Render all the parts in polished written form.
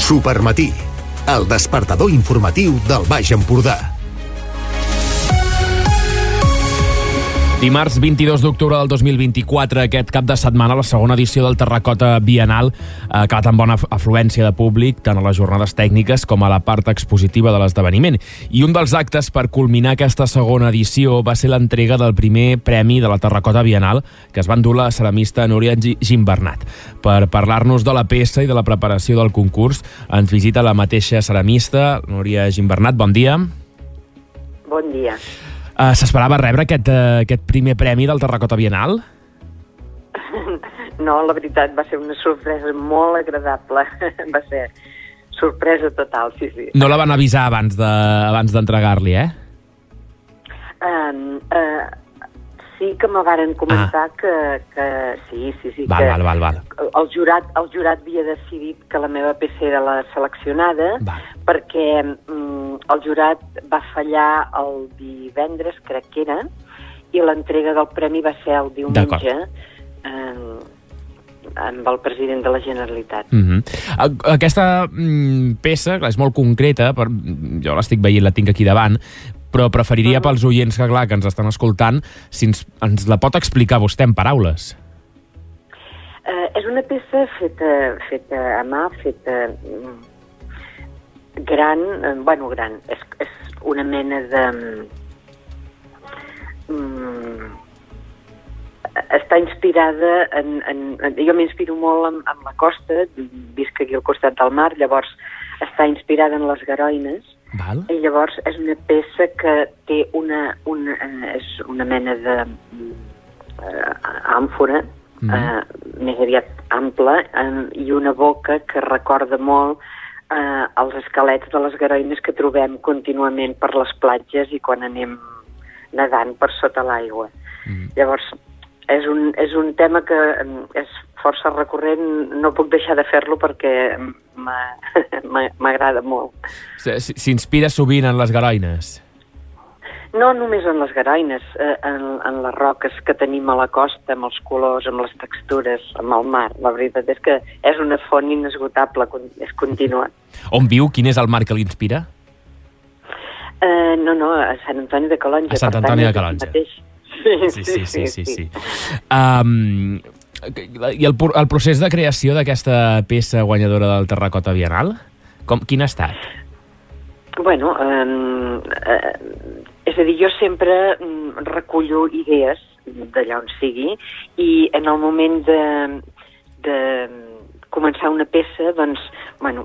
Supermatí, el despertador informatiu del Baix Empordà. Dimarts 22 d'octubre del 2024, aquest cap de setmana, la segona edició del Terracota Bienal ha acabat amb bona afluència de públic, tant a les jornades tècniques com a la part expositiva de l'esdeveniment. I un dels actes per culminar aquesta segona edició va ser l'entrega del primer premi de la Terracota Bienal, que es va endur la ceramista Núria Gimbernat. Per parlar-nos de la peça i de la preparació del concurs, ens visita la mateixa ceramista, Núria Gimbernat. Bon dia. Bon dia. S'esperava rebre aquest primer premi del Terracota Bienal? No, la veritat, va ser una sorpresa molt agradable. Va ser sorpresa total, sí. No la van avisar abans d'entregar-li, eh? Sí que me varen comentar que sí. Val. El jurat havia decidit que la meva peça era la seleccionada, perquè el jurat va fallar el divendres, crec que era, i l'entrega del premi va ser el diumenge amb el president de la Generalitat. Aquesta peça, clar, és molt concreta, jo l'estic veient, la tinc aquí davant, però preferiria pels oients que ens estan escoltant, si ens la pot explicar vostè en paraules. És una peça feta a mà, feta gran, és una mena de... Està inspirada jo m'inspiro molt en la costa, visc aquí al costat del mar, llavors està inspirada en les Garoines. Val. I llavors és una peça que té una mena de àmfora, més aviat ampla, i una boca que recorda molt els esquelets de les Garoines que trobem contínuament per les platges i quan anem nedant per sota l'aigua. Llavors, és un tema que és força recurrent, no puc deixar de fer-lo perquè m'agrada molt. S'inspira sovint en les Garoines? No només en les Garoines, en les roques que tenim a la costa, amb els colors, amb les textures, amb el mar. La veritat és que és una font inesgotable, és contínua. On viu? Quin és el mar que l'inspira? No, a Sant Antoni de Calonja. A Sant Antoni de Calonja. Sí. I el procés de creació d'aquesta peça guanyadora del Terracota Bienal, quin ha estat? Bueno, és a dir, jo sempre recullo idees d'allà on sigui i en el moment de començar una peça, doncs, bueno,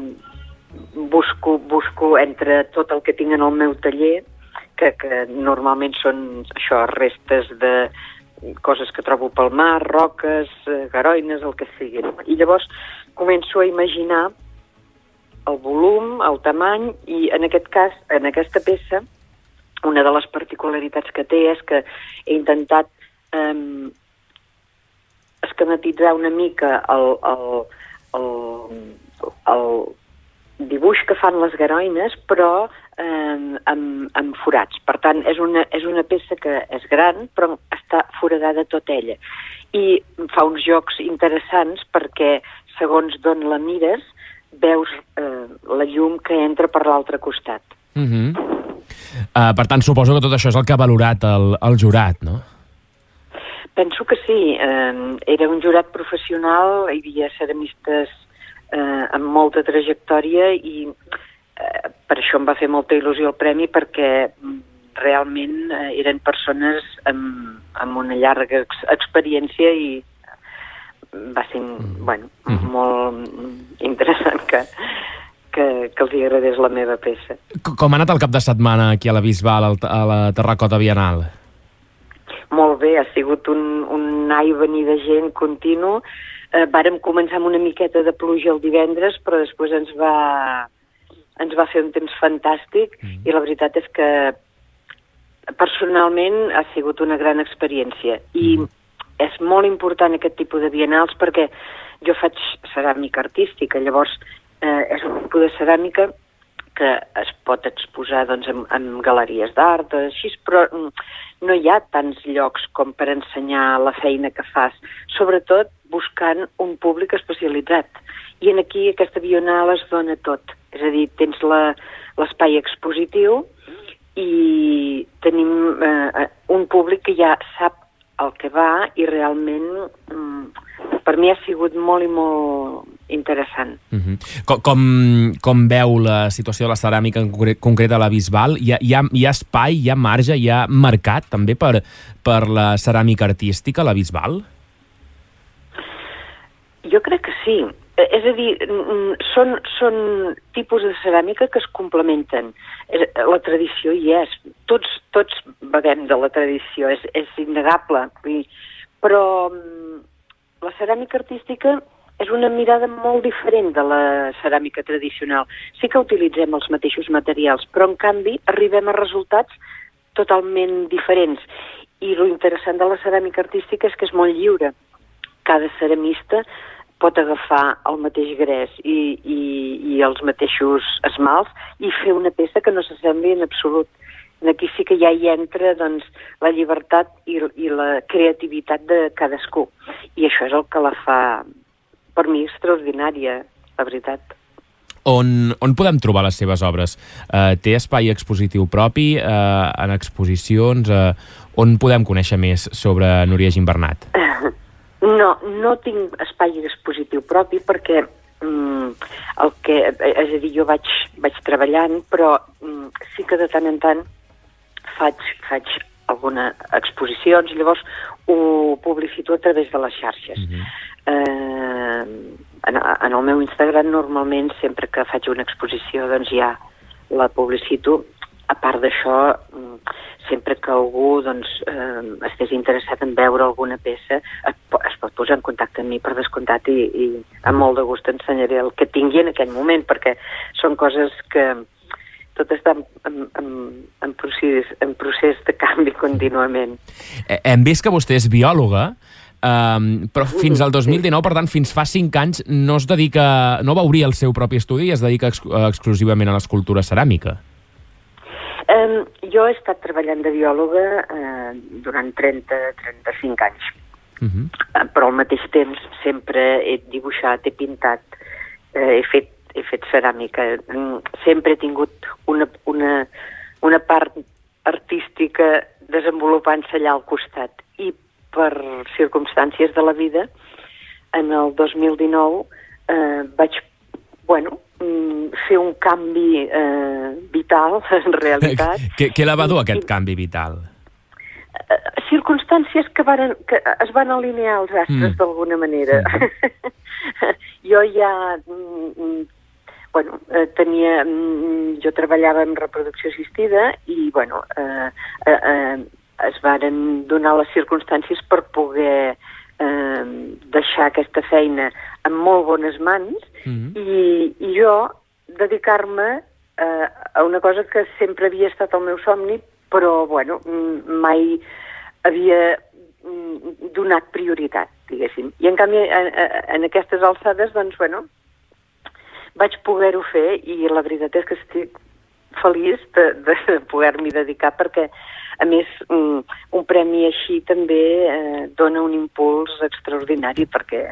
busco entre tot el que tinc en el meu taller, que normalment són això, restes de coses que trobo pel mar, roques, garoines, el que sigui. I llavors començo a imaginar el volum, el tamany, i en aquest cas, en aquesta peça, una de les particularitats que té és que he intentat esquematitzar una mica el dibuix que fan les garoines, però amb forats. Per tant, és una peça que és gran, però està foradada tota ella. I fa uns jocs interessants perquè, segons d'on la mires, veus la llum que entra per l'altre costat. Per tant, suposo que tot això és el que ha valorat el jurat, no? Penso que sí. Era un jurat professional, hi havia ceramistes amb molta trajectòria i per això em va fer molta il·lusió el premi, perquè realment eren persones amb una llarga experiència i va ser molt interessant que els agradés la meva peça. Com ha anat el cap de setmana aquí a la Bisbal, a la Terracota Bienal? Molt bé, ha sigut un anar i venir de gent continu. Vàrem començar amb una miqueta de pluja el divendres, però després ens va fer un temps fantàstic i la veritat és que personalment ha sigut una gran experiència. I és molt important aquest tipus de bienals perquè jo faig ceràmica artística, llavors és un tipus de ceràmica que es pot exposar doncs, en galeries d'art, així, però no hi ha tants llocs com per ensenyar la feina que fas. Sobretot buscant un públic especialitzat. I aquí aquesta Biennal es dona tot. És a dir, tens l'espai expositiu i tenim un públic que ja sap el que va i realment per mi ha sigut molt i molt interessant. Com veu la situació de la ceràmica en concret a la Bisbal? Hi ha espai, hi ha marge, hi ha mercat també per la ceràmica artística a la Bisbal? Jo crec que sí. És a dir, són tipus de ceràmica que es complementen. La tradició hi és. Tots beguem de la tradició, és innegable. Però la ceràmica artística és una mirada molt diferent de la ceràmica tradicional. Sí que utilitzem els mateixos materials, però en canvi arribem a resultats totalment diferents. I lo interessant de la ceràmica artística és que és molt lliure. Cada ceramista pot agafar el mateix gres i els mateixos esmalts i fer una peça que no s'assembli en absolut. Aquí sí que ja hi entra doncs, la llibertat i la creativitat de cadascú. I això és el que la fa, per mi, extraordinària, la veritat. On podem trobar les seves obres? Té espai expositiu propi, en exposicions? On podem conèixer més sobre Núria Gimbernat? No tinc espai expositiu propi perquè és a dir, jo vaig treballant, però sí que de tant en tant faig alguna exposicions, llavors ho publicito a través de les xarxes. En el meu Instagram normalment sempre que faig una exposició doncs ja la publicito. A part d'això, sempre que algú estigués interessat en veure alguna peça, es pot posar en contacte amb mi per descomptat i amb molt de gust ensenyaré el que tingui en aquell moment, perquè són coses que tot està en procés de canvi contínuament. Hem vist que vostè és biòloga, però fins al 2019, per tant, fins fa 5 anys, no va obrir el seu propi estudi i es dedica exclusivament a l'escultura ceràmica. Jo he estat treballant de biòloga durant 30-35 anys, però al mateix temps sempre he dibuixat, he pintat, he fet ceràmica. Sempre he tingut una part artística desenvolupant-se allà al costat. I per circumstàncies de la vida, en el 2019 vaig fer un canvi vital, en realitat. Què la va dur, aquest canvi vital? Circumstàncies que es van alinear els astres d'alguna manera. Jo ja jo treballava en reproducció assistida i es varen donar les circumstàncies per poder deixar aquesta feina en molt bones mans i jo dedicar-me a una cosa que sempre havia estat el meu somni, però mai havia donat prioritat, diguéssim. I en canvi, en aquestes alçades, vaig poder-ho fer i la veritat és que estic feliç de poder-m'hi dedicar perquè, a més, un premi així també dona un impuls extraordinari perquè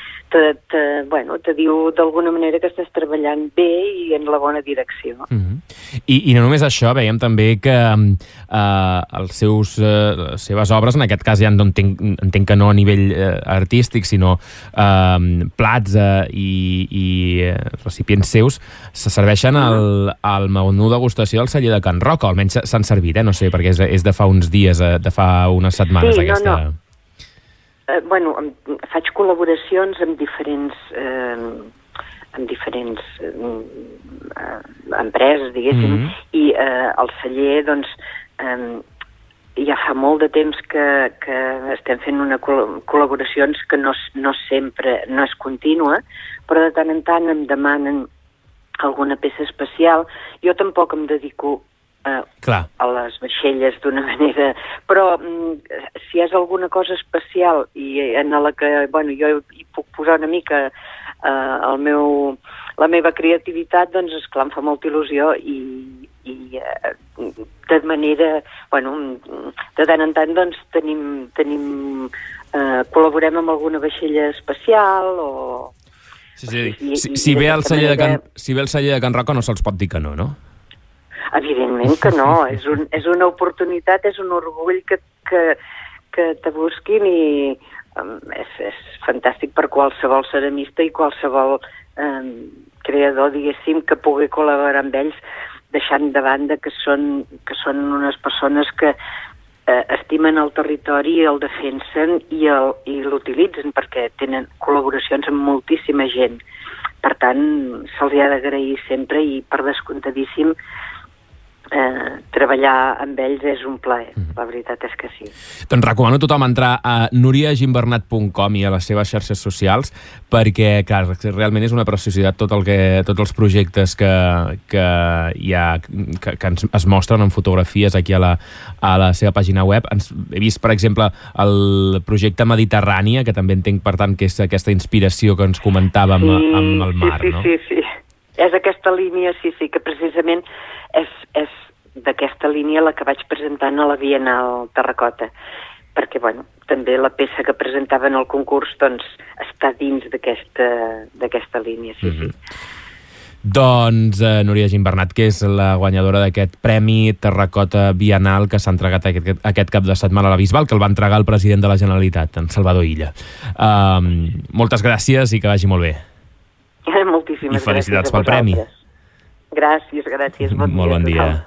te diu d'alguna manera que estàs treballant bé i en la bona direcció. I no només això, veiem també que les seves obres, en aquest cas ja entenc que no a nivell artístic, sinó plats i recipients seus, se serveixen al menú degustació del celler de Can Roca, almenys s'han servit, no sé, perquè és de fa uns dies, de fa unes setmanes aquesta... faig col·laboracions amb diferents empreses, diguéssim, i el celler, ja fa molt de temps que estem fent una col·laboracions que no sempre, no és contínua, però de tant en tant em demanen alguna peça especial. Jo tampoc em dedico a les vaixelles d'una manera, però si és alguna cosa especial i en la que jo hi puc posar una mica la meva creativitat, doncs esclar, em fa molta il·lusió i de manera, de tant en tant tenim col·laborem amb alguna vaixella especial o... Si ve el celler de Can Roca no se'ls pot dir que no, no? Evidentment que no, és una oportunitat, és un orgull que te busquin i és fantàstic per qualsevol ceramista i qualsevol creador, diguéssim, que pugui col·laborar amb ells, deixant de banda que són unes persones que estimen el territori, el defensen i l'utilitzen perquè tenen col·laboracions amb moltíssima gent. Per tant, se'ls ha d'agrair sempre i per descomptadíssim treballar amb ells és un plaer, la veritat és que sí. Doncs recomano a tothom entrar a nuriagimbernat.com i a les seves xarxes socials perquè, clar, realment és una preciositat tots els projectes que es mostren en fotografies aquí a la seva pàgina web. He vist, per exemple, el projecte Mediterrània, que també entenc, per tant, que és aquesta inspiració que ens comentàvem amb el mar, no? Sí. És aquesta línia, sí, que precisament és d'aquesta línia la que vaig presentant a la Bienal Terracota, perquè, bueno, també la peça que presentaven al concurs, doncs, està dins d'aquesta línia, sí. Doncs Núria Gimbernat, que és la guanyadora d'aquest Premi Terracota Bienal que s'ha entregat aquest cap de setmana a la Bisbal, que el va entregar el president de la Generalitat, en Salvador Illa. Moltes gràcies i que vagi molt bé. Moltíssimes gràcies. I felicitats pel premi. Gràcies. Molt bon dia.